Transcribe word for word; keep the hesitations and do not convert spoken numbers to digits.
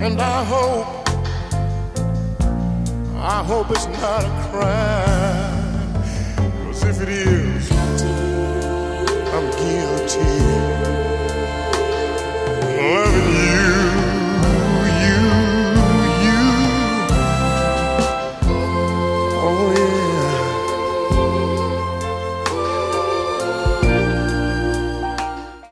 And I hope, I hope it's not a crime. 'Cause if it is, I'm guilty.